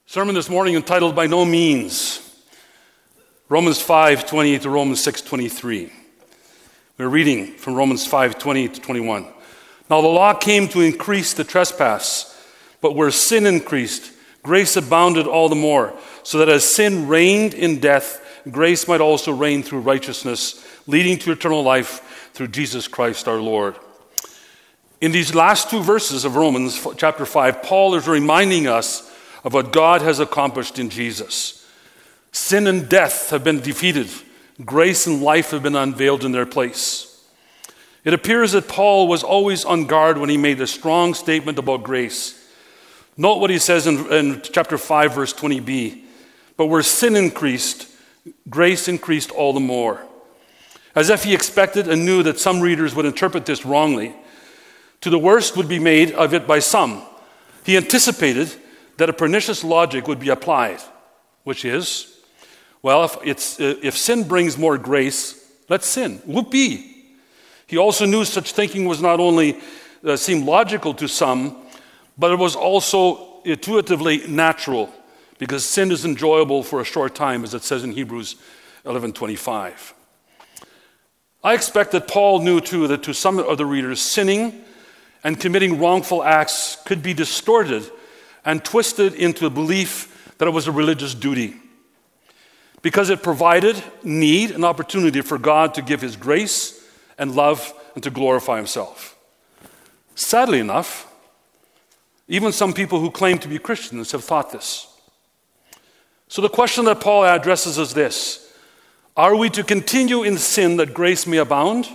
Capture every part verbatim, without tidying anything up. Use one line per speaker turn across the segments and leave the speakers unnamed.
Sermon this morning entitled By No Means, Romans five twenty to Romans six twenty-three. We're reading from Romans five twenty to twenty-one. Now the law came to increase the trespass, but where sin increased, grace abounded all the more, so that as sin reigned in death, grace might also reign through righteousness, leading to eternal life through Jesus Christ our Lord. In these last two verses of Romans chapter five, Paul is reminding us of what God has accomplished in Jesus. Sin and death have been defeated. Grace and life have been unveiled in their place. It appears that Paul was always on guard when he made a strong statement about grace. Note what he says in, in chapter five, verse twenty b. But where sin increased, grace increased all the more. As if he expected and knew that some readers would interpret this wrongly. To the worst would be made of it by some. He anticipated that a pernicious logic would be applied, which is, well, if, it's, if sin brings more grace, let's sin. Whoopee. He also knew such thinking was not only uh, seemed logical to some, but it was also intuitively natural, because sin is enjoyable for a short time, as it says in Hebrews eleven twenty-five. I expect that Paul knew too that to some of the readers, sinning and committing wrongful acts could be distorted and twisted into a belief that it was a religious duty, because it provided need and opportunity for God to give his grace and love and to glorify himself. Sadly enough, even some people who claim to be Christians have thought this. So the question that Paul addresses is this: are we to continue in sin that grace may abound?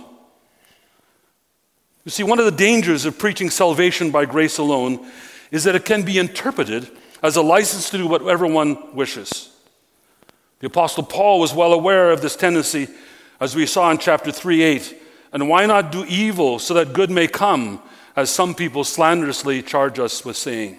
You see, one of the dangers of preaching salvation by grace alone is that it can be interpreted as a license to do whatever one wishes. The Apostle Paul was well aware of this tendency, as we saw in chapter three eight. And why not do evil so that good may come, as some people slanderously charge us with saying?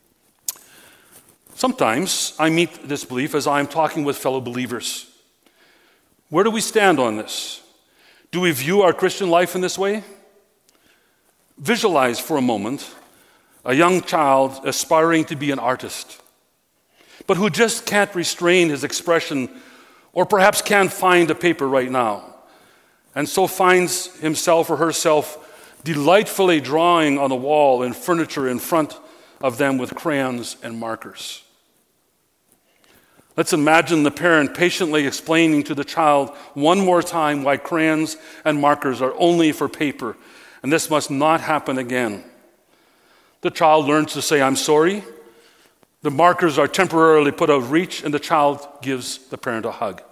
Sometimes I meet this belief as I am talking with fellow believers. Where do we stand on this? Do we view our Christian life in this way? Visualize for a moment a young child aspiring to be an artist, but who just can't restrain his expression, or perhaps can't find a paper right now, and so finds himself or herself delightfully drawing on the wall and furniture in front of them with crayons and markers. Let's imagine the parent patiently explaining to the child one more time why crayons and markers are only for paper, and this must not happen again. The child learns to say, "I'm sorry." The markers are temporarily put out of reach, and the child gives the parent a hug.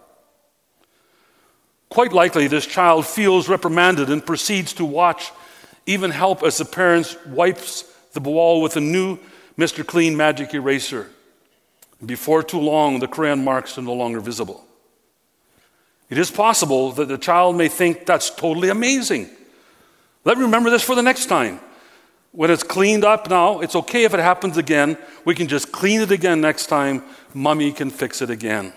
Quite likely, this child feels reprimanded and proceeds to watch, even help as the parent wipes the wall with a new Mister Clean magic eraser. Before too long, the crayon marks are no longer visible. It is possible that the child may think that's totally amazing. Let me remember this for the next time. When it's cleaned up now, it's okay if it happens again. We can just clean it again next time. Mommy can fix it again.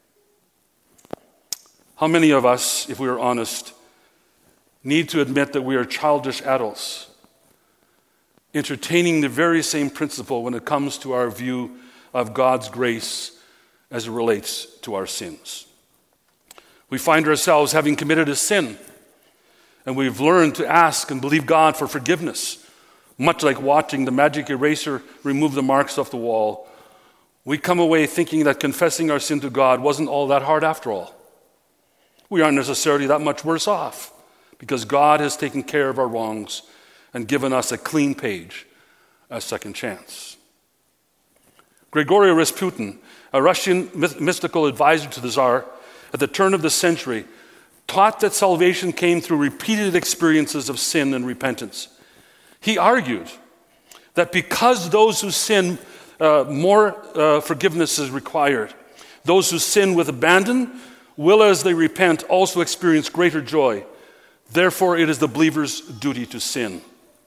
How many of us, if we are honest, need to admit that we are childish adults, entertaining the very same principle when it comes to our view of God's grace as it relates to our sins? We find ourselves having committed a sin, and we've learned to ask and believe God for forgiveness. Much like watching the magic eraser remove the marks off the wall, we come away thinking that confessing our sin to God wasn't all that hard after all. We aren't necessarily that much worse off, because God has taken care of our wrongs and given us a clean page, a second chance. Grigory Rasputin, a Russian mystical advisor to the Tsar at the turn of the century, taught that salvation came through repeated experiences of sin and repentance. He argued that because those who sin, uh, more uh, forgiveness is required. Those who sin with abandon will, as they repent, also experience greater joy. Therefore, it is the believer's duty to sin.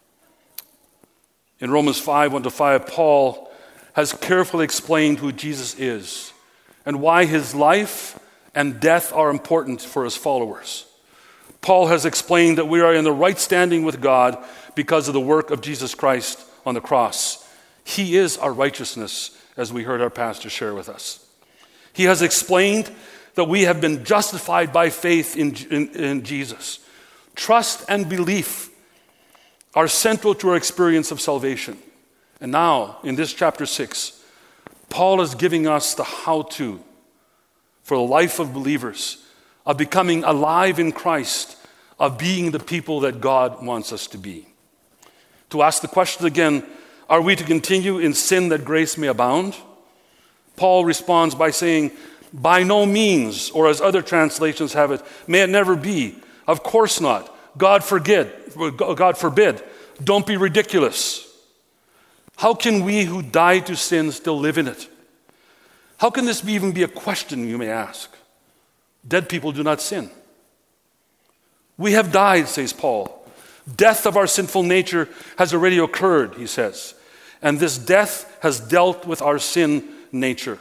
In Romans five, one to five, Paul has carefully explained who Jesus is and why his life and death are important for his followers. Paul has explained that we are in the right standing with God because of the work of Jesus Christ on the cross. He is our righteousness as we heard our pastor share with us. He has explained that we have been justified by faith in, in, in Jesus. Trust and belief are central to our experience of salvation. And now, in this chapter six, Paul is giving us the how-to for the life of believers, of becoming alive in Christ, of being the people that God wants us to be. To ask the question again, are we to continue in sin that grace may abound? Paul responds by saying, by no means, or as other translations have it, may it never be. Of course not. God forbid. God forbid. Don't be ridiculous. How can we who died to sin still live in it? How can this be even be a question, you may ask? Dead people do not sin. We have died, says Paul. Death of our sinful nature has already occurred, he says. And this death has dealt with our sin nature.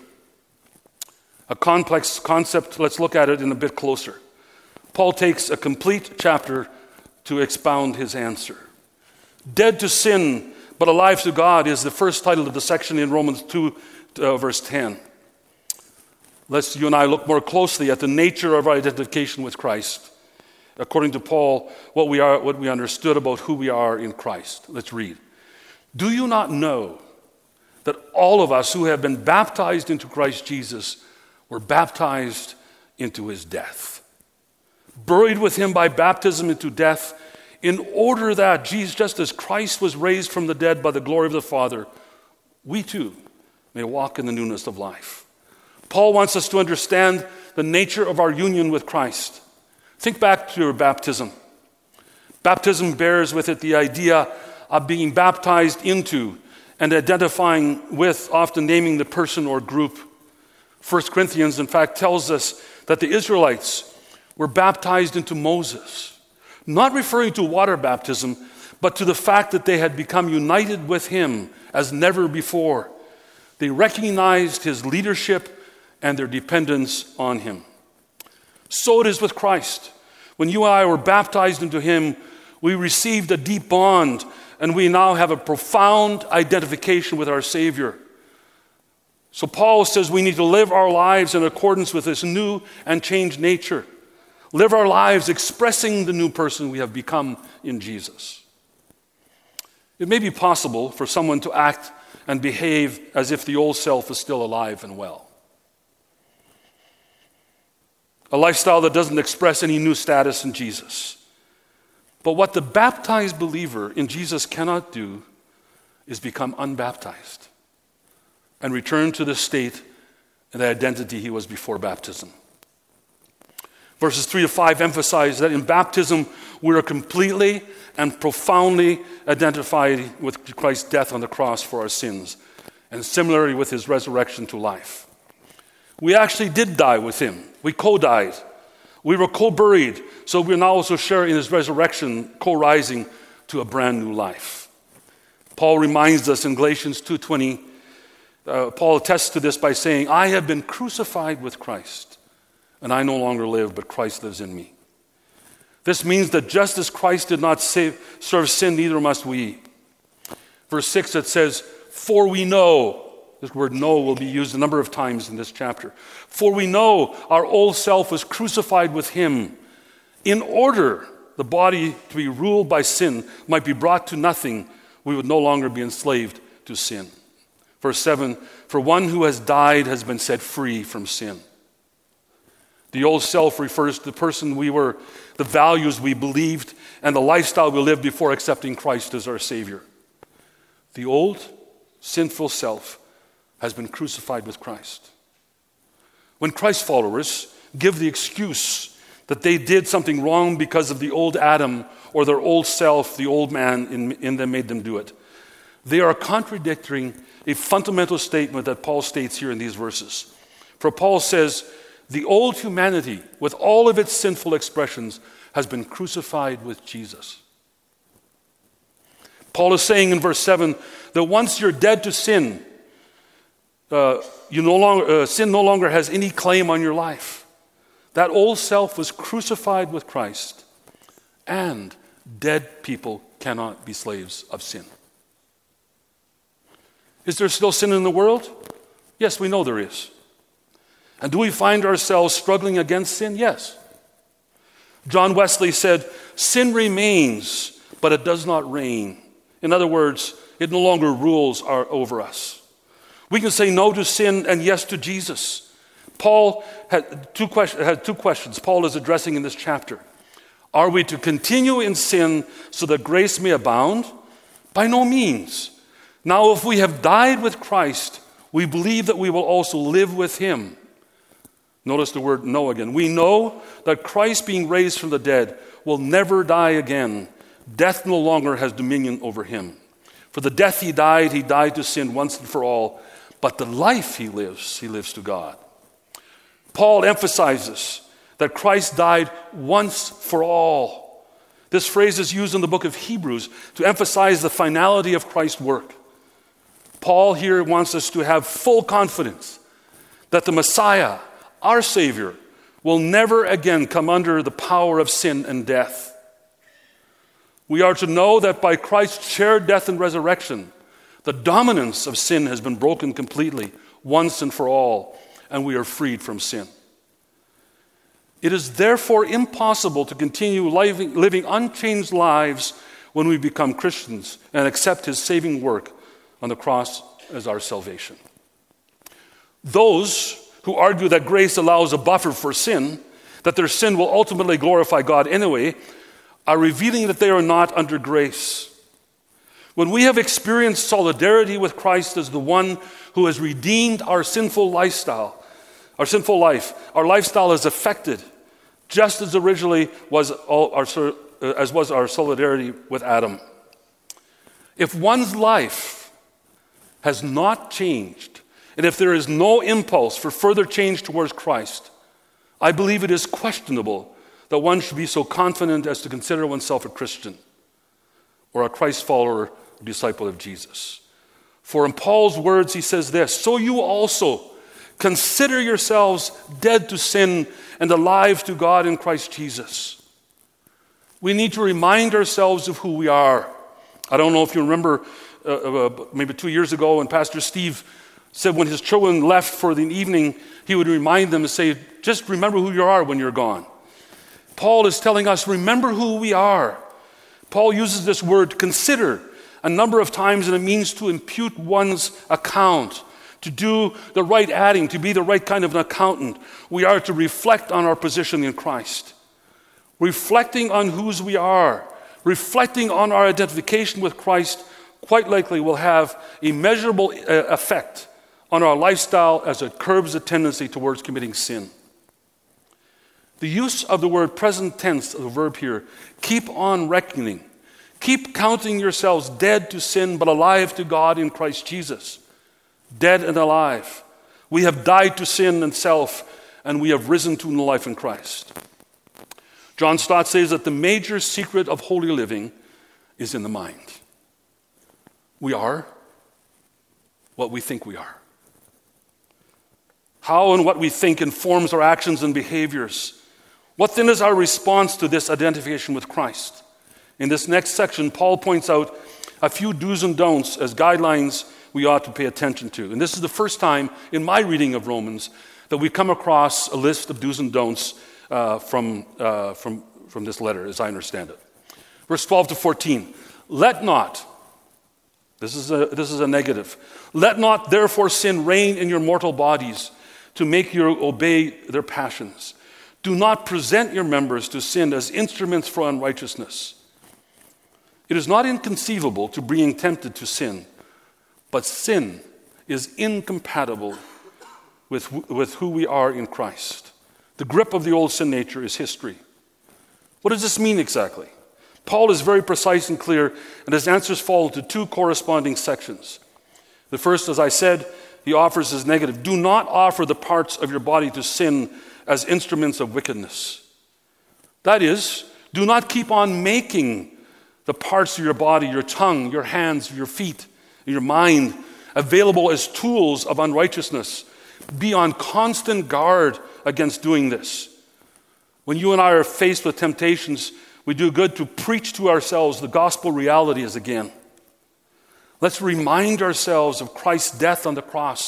A complex concept, let's look at it in a bit closer. Paul takes a complete chapter to expound his answer. Dead to sin, but alive to God is the first title of the section in Romans two, uh, verse ten. Let's you and I look more closely at the nature of our identification with Christ. According to Paul, what we are, what we understood about who we are in Christ. Let's read. Do you not know that all of us who have been baptized into Christ Jesus were baptized into his death? Buried with him by baptism into death, in order that Jesus, just as Christ was raised from the dead by the glory of the Father, we too may walk in the newness of life. Paul wants us to understand the nature of our union with Christ. Think back to your baptism. Baptism bears with it the idea of being baptized into and identifying with, often naming the person or group. First Corinthians, in fact, tells us that the Israelites were baptized into Moses, not referring to water baptism, but to the fact that they had become united with him as never before. They recognized his leadership and their dependence on him. So it is with Christ. When you and I were baptized into him, we received a deep bond, and we now have a profound identification with our Savior. So Paul says we need to live our lives in accordance with this new and changed nature. Live our lives expressing the new person we have become in Jesus. It may be possible for someone to act and behave as if the old self is still alive and well. A lifestyle that doesn't express any new status in Jesus. But what the baptized believer in Jesus cannot do is become unbaptized and return to the state and the identity he was before baptism. Verses three to five emphasize that in baptism we are completely and profoundly identified with Christ's death on the cross for our sins, and similarly with his resurrection to life. We actually did die with him. We co-died. We were co-buried, so we now also share in his resurrection, co-rising to a brand new life. Paul reminds us in Galatians two twenty, uh, Paul attests to this by saying, I have been crucified with Christ, and I no longer live, but Christ lives in me. This means that just as Christ did not save, serve sin, neither must we. Verse six, it says, for we know. This word know will be used a number of times in this chapter. For we know our old self was crucified with him in order the body to be ruled by sin might be brought to nothing. We would no longer be enslaved to sin. Verse seven, for one who has died has been set free from sin. The old self refers to the person we were, the values we believed, and the lifestyle we lived before accepting Christ as our Savior. The old sinful self has been crucified with Christ. When Christ followers give the excuse that they did something wrong because of the old Adam or their old self, the old man in, in them made them do it, they are contradicting a fundamental statement that Paul states here in these verses. For Paul says, the old humanity, with all of its sinful expressions, has been crucified with Jesus. Paul is saying in verse seven that once you're dead to sin, Uh, you no longer, uh, sin no longer has any claim on your life. That old self was crucified with Christ, and dead people cannot be slaves of sin. Is there still sin in the world? Yes, we know there is. And do we find ourselves struggling against sin? Yes. John Wesley said, sin remains, but it does not reign. In other words, it no longer rules our, over us. We can say no to sin and yes to Jesus. Paul had two, question, had two questions Paul is addressing in this chapter. Are we to continue in sin so that grace may abound? By no means. Now, if we have died with Christ, we believe that we will also live with him. Notice the word no again. We know that Christ, being raised from the dead, will never die again. Death no longer has dominion over him. For the death he died, he died to sin once and for all. But the life he lives, he lives to God. Paul emphasizes that Christ died once for all. This phrase is used in the book of Hebrews to emphasize the finality of Christ's work. Paul here wants us to have full confidence that the Messiah, our Savior, will never again come under the power of sin and death. We are to know that by Christ's shared death and resurrection, the dominance of sin has been broken completely, once and for all, and we are freed from sin. It is therefore impossible to continue living, living unchanged lives when we become Christians and accept his saving work on the cross as our salvation. Those who argue that grace allows a buffer for sin, that their sin will ultimately glorify God anyway, are revealing that they are not under grace. When we have experienced solidarity with Christ as the one who has redeemed our sinful lifestyle, our sinful life, our lifestyle is affected, just as originally was all our, as was our solidarity with Adam. If one's life has not changed, and if there is no impulse for further change towards Christ, I believe it is questionable that one should be so confident as to consider oneself a Christian or a Christ follower, disciple of Jesus. For in Paul's words, he says this, so you also consider yourselves dead to sin and alive to God in Christ Jesus. We need to remind ourselves of who we are. I don't know if you remember uh, uh, maybe two years ago when Pastor Steve said when his children left for the evening, he would remind them and say, just remember who you are when you're gone. Paul is telling us, remember who we are. Paul uses this word, consider, a number of times, and it means to impute one's account, to do the right adding, to be the right kind of an accountant. We are to reflect on our position in Christ. Reflecting on whose we are, reflecting on our identification with Christ, quite likely will have a measurable uh, effect on our lifestyle as it curbs the tendency towards committing sin. The use of the word present tense of the verb here, keep on reckoning. Keep counting yourselves dead to sin but alive to God in Christ Jesus. Dead and alive. We have died to sin and self, and we have risen to new life in Christ. John Stott says that the major secret of holy living is in the mind. We are what we think we are. How and what we think informs our actions and behaviors. What then is our response to this identification with Christ? In this next section, Paul points out a few do's and don'ts as guidelines we ought to pay attention to. And this is the first time in my reading of Romans that we come across a list of do's and don'ts uh, from, uh, from, from this letter, as I understand it. Verse twelve to fourteen, let not, this is a, this is a negative, let not therefore sin reign in your mortal bodies to make you obey their passions. Do not present your members to sin as instruments for unrighteousness. It is not inconceivable to being tempted to sin, but sin is incompatible with, with who we are in Christ. The grip of the old sin nature is history. What does this mean exactly? Paul is very precise and clear, and his answers fall into two corresponding sections. The first, as I said, he offers his negative. Do not offer the parts of your body to sin as instruments of wickedness. That is, do not keep on making the parts of your body, your tongue, your hands, your feet, your mind, available as tools of unrighteousness. Be on constant guard against doing this. When you and I are faced with temptations, we do good to preach to ourselves the gospel realities again. Let's remind ourselves of Christ's death on the cross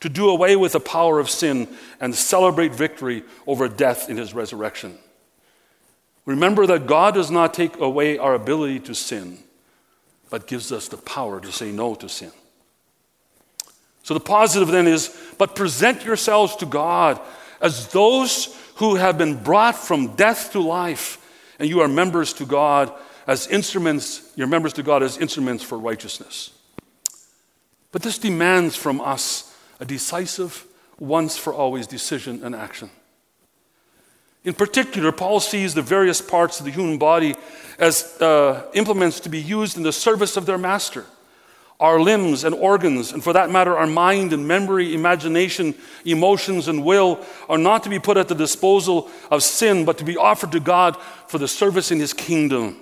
to do away with the power of sin and celebrate victory over death in his resurrection. Remember that God does not take away our ability to sin, but gives us the power to say no to sin. So the positive then is, but present yourselves to God as those who have been brought from death to life, and you are members to God as instruments, you're members to God as instruments for righteousness. But this demands from us a decisive, once for always decision and action. In particular, Paul sees the various parts of the human body as uh, implements to be used in the service of their master. Our limbs and organs, and for that matter, our mind and memory, imagination, emotions, and will are not to be put at the disposal of sin, but to be offered to God for the service in his kingdom.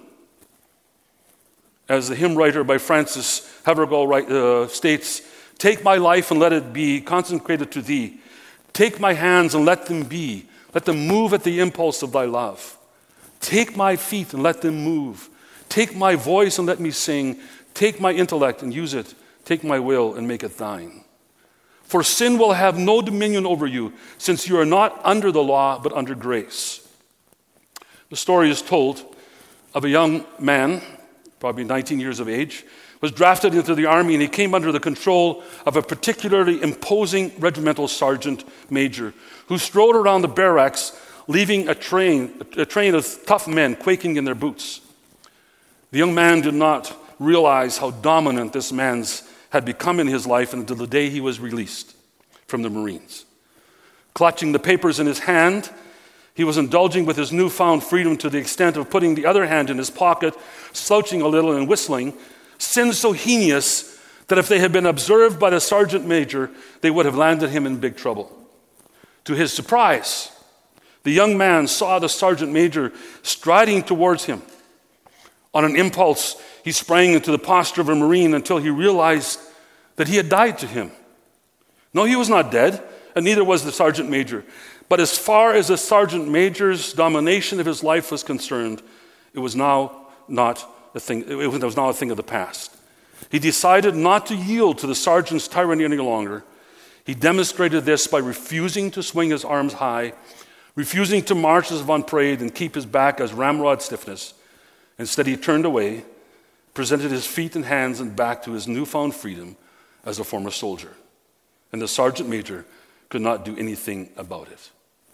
As the hymn writer by Francis Havergal uh, states, "Take my life and let it be consecrated to thee. Take my hands and let them be. Let them move at the impulse of thy love. Take my feet and let them move. Take my voice and let me sing. Take my intellect and use it. Take my will and make it thine. For sin will have no dominion over you, since you are not under the law, but under grace." The story is told of a young man, probably nineteen years of age, was drafted into the army, and he came under the control of a particularly imposing regimental sergeant major who strode around the barracks, leaving a train, a train of tough men quaking in their boots. The young man did not realize how dominant this man's had become in his life until the day he was released from the Marines. Clutching the papers in his hand, he was indulging with his newfound freedom to the extent of putting the other hand in his pocket, slouching a little and whistling, sins so heinous that if they had been observed by the sergeant major, they would have landed him in big trouble. To his surprise, the young man saw the sergeant major striding towards him. On an impulse, he sprang into the posture of a Marine until he realized that he had died to him. No, he was not dead, and neither was the sergeant major. But as far as the sergeant major's domination of his life was concerned, it was now not a thing. It was now a thing of the past. He decided not to yield to the sergeant's tyranny any longer. He demonstrated this by refusing to swing his arms high, refusing to march as one parade and keep his back as ramrod stiffness. Instead, he turned away, presented his feet and hands and back to his newfound freedom as a former soldier. And the sergeant major could not do anything about it.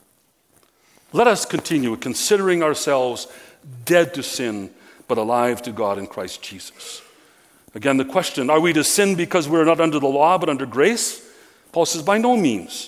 Let us continue considering ourselves dead to sin, but alive to God in Christ Jesus. Again, the question, are we to sin because we're not under the law, but under grace? Paul says, by no means.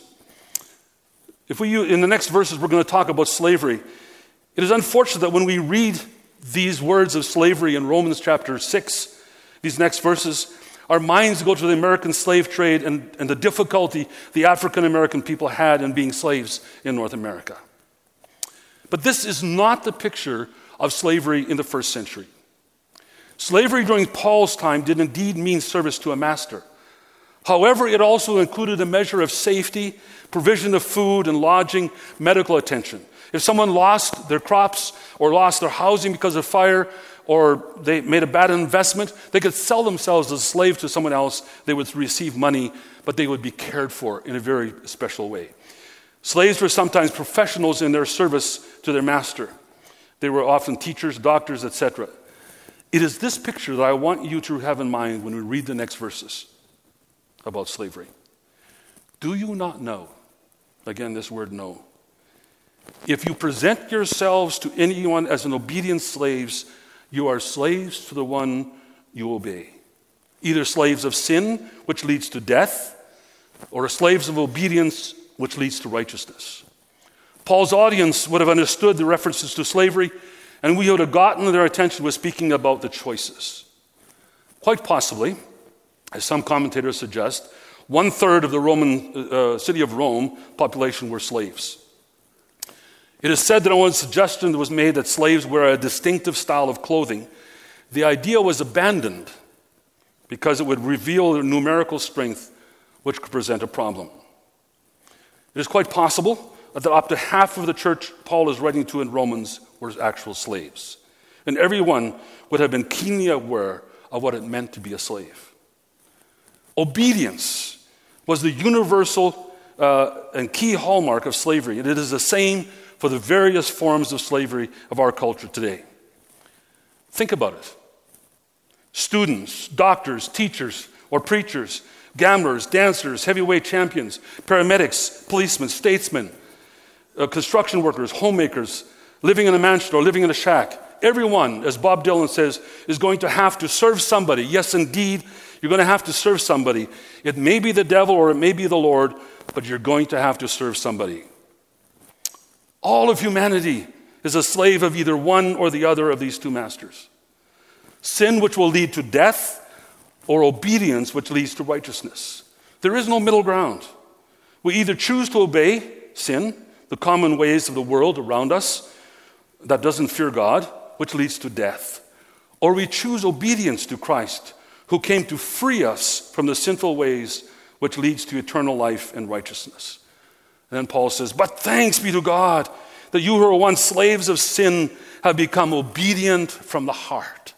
If we, in the next verses, we're going to talk about slavery. It is unfortunate that when we read these words of slavery in Romans chapter six, these next verses, our minds go to the American slave trade and, and the difficulty the African American people had in being slaves in North America. But this is not the picture of slavery in the first century. Slavery during Paul's time did indeed mean service to a master. However, it also included a measure of safety, provision of food and lodging, medical attention. If someone lost their crops or lost their housing because of fire, or they made a bad investment, they could sell themselves as a slave to someone else. They would receive money, but they would be cared for in a very special way. Slaves were sometimes professionals in their service to their master. They were often teachers, doctors, et cetera. It is this picture that I want you to have in mind when we read the next verses about slavery. Do you not know, again this word know, if you present yourselves to anyone as an obedient slaves, you are slaves to the one you obey. Either slaves of sin, which leads to death, or slaves of obedience, which leads to righteousness. Paul's audience would have understood the references to slavery, and we would have gotten their attention with speaking about the choices. Quite possibly, as some commentators suggest, one third of the Roman uh, city of Rome population were slaves. It is said that when a suggestion was made that slaves wear a distinctive style of clothing, the idea was abandoned because it would reveal their numerical strength, which could present a problem. It is quite possible that up to half of the church Paul is writing to in Romans were actual slaves. And everyone would have been keenly aware of what it meant to be a slave. Obedience was the universal uh, and key hallmark of slavery. And it is the same for the various forms of slavery of our culture today. Think about it. Students, doctors, teachers, or preachers, gamblers, dancers, heavyweight champions, paramedics, policemen, statesmen, uh, construction workers, homemakers, living in a mansion or living in a shack. Everyone, as Bob Dylan says, is going to have to serve somebody. Yes, indeed, you're going to have to serve somebody. It may be the devil or it may be the Lord, but you're going to have to serve somebody. All of humanity is a slave of either one or the other of these two masters. Sin, which will lead to death, or obedience, which leads to righteousness. There is no middle ground. We either choose to obey sin, the common ways of the world around us that doesn't fear God, which leads to death, or we choose obedience to Christ, who came to free us from the sinful ways, which leads to eternal life and righteousness. And then Paul says, but thanks be to God that you who were once slaves of sin have become obedient from the heart.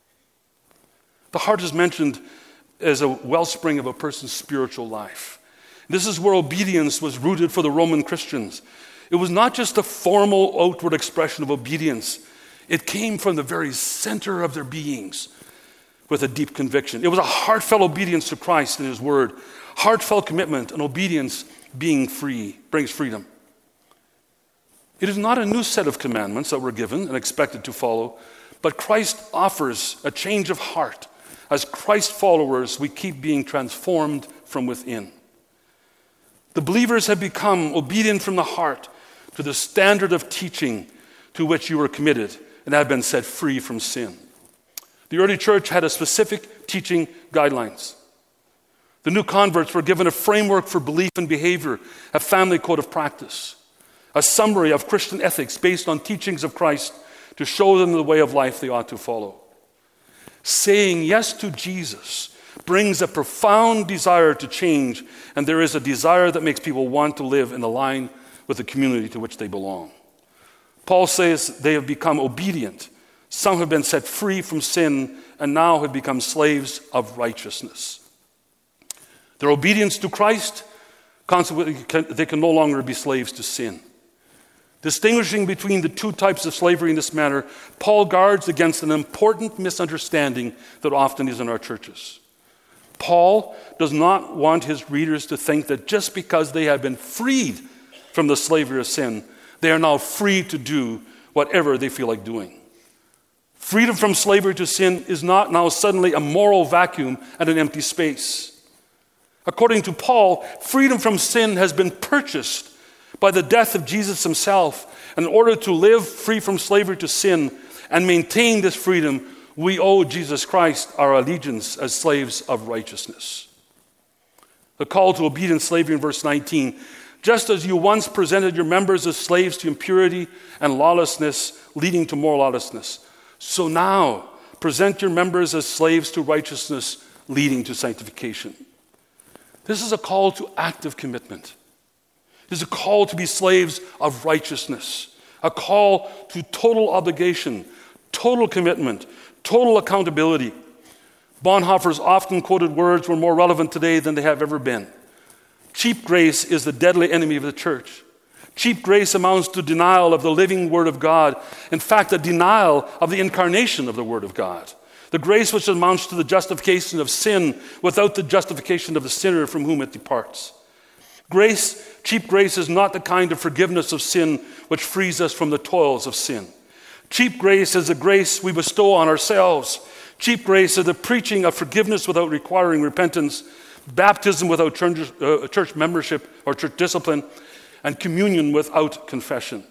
The heart is mentioned as a wellspring of a person's spiritual life. This is where obedience was rooted for the Roman Christians. It was not just a formal outward expression of obedience. It came from the very center of their beings with a deep conviction. It was a heartfelt obedience to Christ and His Word. Heartfelt commitment and obedience being free brings freedom. It is not a new set of commandments that we're given and expected to follow, but Christ offers a change of heart. As Christ followers, we keep being transformed from within. The believers have become obedient from the heart to the standard of teaching to which you were committed and have been set free from sin. The early church had a specific teaching guidelines. The new converts were given a framework for belief and behavior, a family code of practice, a summary of Christian ethics based on teachings of Christ to show them the way of life they ought to follow. Saying yes to Jesus brings a profound desire to change, and there is a desire that makes people want to live in line with the community to which they belong. Paul says they have become obedient. Some have been set free from sin and now have become slaves of righteousness. Their obedience to Christ, consequently, they can no longer be slaves to sin. Distinguishing between the two types of slavery in this manner, Paul guards against an important misunderstanding that often is in our churches. Paul does not want his readers to think that just because they have been freed from the slavery of sin, they are now free to do whatever they feel like doing. Freedom from slavery to sin is not now suddenly a moral vacuum and an empty space. According to Paul, freedom from sin has been purchased by the death of Jesus himself. And in order to live free from slavery to sin and maintain this freedom, we owe Jesus Christ our allegiance as slaves of righteousness. The call to obedient slavery in verse nineteen, just as you once presented your members as slaves to impurity and lawlessness, leading to more lawlessness, so now present your members as slaves to righteousness, leading to sanctification. This is a call to active commitment. It is a call to be slaves of righteousness, a call to total obligation, total commitment, total accountability. Bonhoeffer's often quoted words were more relevant today than they have ever been. Cheap grace is the deadly enemy of the church. Cheap grace amounts to denial of the living Word of God. In fact, a denial of the incarnation of the Word of God. The grace which amounts to the justification of sin without the justification of the sinner from whom it departs. Grace, cheap grace is not the kind of forgiveness of sin which frees us from the toils of sin. Cheap grace is the grace we bestow on ourselves. Cheap grace is the preaching of forgiveness without requiring repentance, baptism without church, uh, church membership or church discipline, and communion without confession.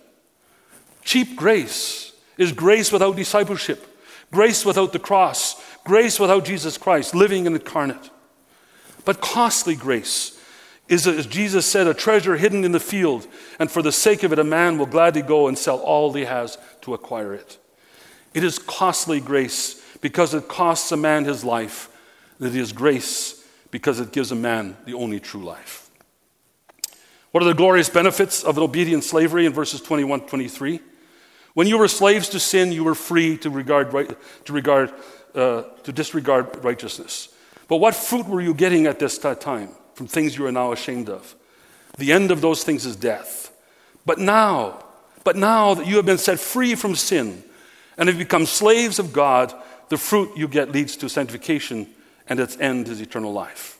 Cheap grace is grace without discipleship, grace without the cross, grace without Jesus Christ, living and incarnate. But costly grace is, as Jesus said, a treasure hidden in the field, and for the sake of it, a man will gladly go and sell all he has to acquire it. It is costly grace because it costs a man his life. It is grace because it gives a man the only true life. What are the glorious benefits of an obedient slavery in verses twenty-one to twenty-three? When you were slaves to sin, you were free to regard right, to regard uh, to disregard righteousness. But what fruit were you getting at this time? from things you are now ashamed of. The end of those things is death. But now, but now that you have been set free from sin and have become slaves of God, the fruit you get leads to sanctification, and its end is eternal life.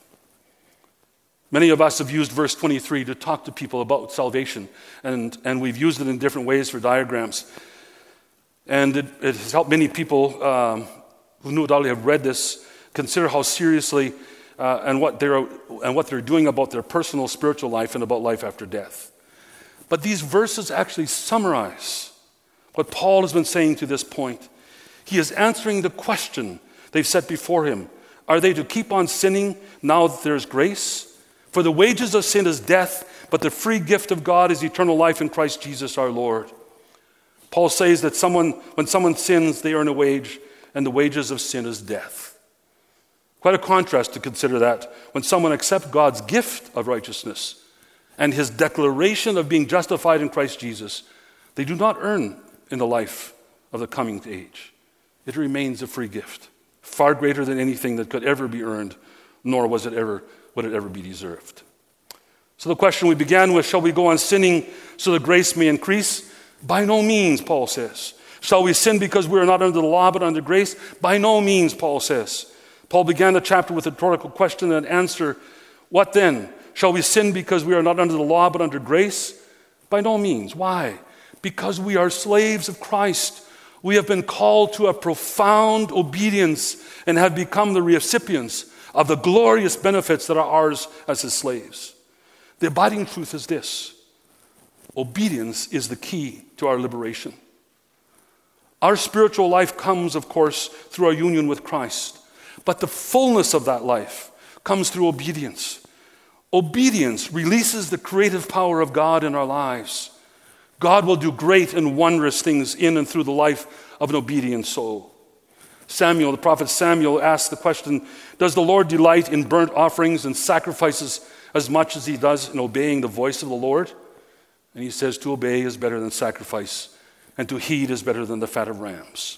Many of us have used verse twenty-three to talk to people about salvation, and, and we've used it in different ways for diagrams. And it, it has helped many people um, who no doubt have read this consider how seriously uh, and what they're and what they're doing about their personal spiritual life and about life after death. But these verses actually summarize what Paul has been saying to this point. He is answering the question they've set before him. Are they to keep on sinning now that there's grace? For the wages of sin is death, but the free gift of God is eternal life in Christ Jesus our Lord. Paul says that someone, when someone sins, they earn a wage, and the wages of sin is death. Quite a contrast to consider that when someone accepts God's gift of righteousness and his declaration of being justified in Christ Jesus, they do not earn in the life of the coming age. It remains a free gift, far greater than anything that could ever be earned, nor was it ever would it ever be deserved. So the question we began with, shall we go on sinning so that grace may increase? By no means, Paul says. Shall we sin because we are not under the law but under grace? By no means, Paul says. Paul began the chapter with a rhetorical question and answer. What then? Shall we sin because we are not under the law but under grace? By no means. Why? Because we are slaves of Christ. We have been called to a profound obedience and have become the recipients of the glorious benefits that are ours as his slaves. The abiding truth is this: obedience is the key to our liberation. Our spiritual life comes, of course, through our union with Christ, but the fullness of that life comes through obedience. Obedience releases the creative power of God in our lives. God will do great and wondrous things in and through the life of an obedient soul. Samuel, the prophet Samuel, asked the question, does the Lord delight in burnt offerings and sacrifices as much as he does in obeying the voice of the Lord? And he says, to obey is better than sacrifice, and to heed is better than the fat of rams.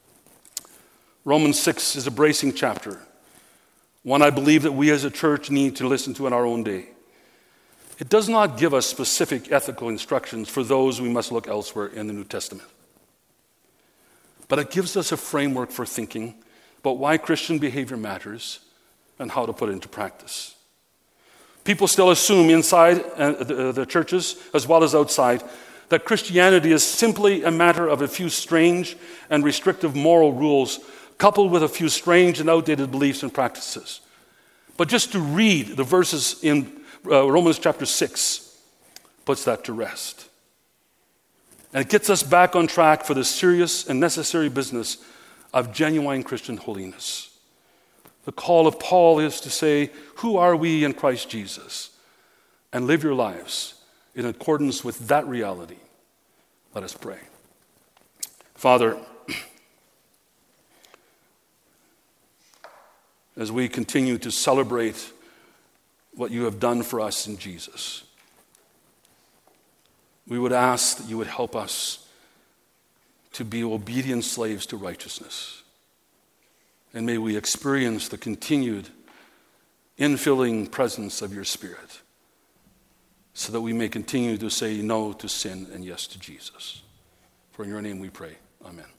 Romans six is a bracing chapter, one I believe that we as a church need to listen to in our own day. It does not give us specific ethical instructions for those we must look elsewhere in the New Testament. But it gives us a framework for thinking about why Christian behavior matters and how to put it into practice. People still assume inside the churches as well as outside that Christianity is simply a matter of a few strange and restrictive moral rules coupled with a few strange and outdated beliefs and practices. But just to read the verses in uh, Romans chapter six puts that to rest. And it gets us back on track for the serious and necessary business of genuine Christian holiness. The call of Paul is to say, who are we in Christ Jesus? And live your lives in accordance with that reality. Let us pray. Father, as we continue to celebrate what you have done for us in Jesus, we would ask that you would help us to be obedient slaves to righteousness. And may we experience the continued infilling presence of your Spirit so that we may continue to say no to sin and yes to Jesus. For in your name we pray. Amen.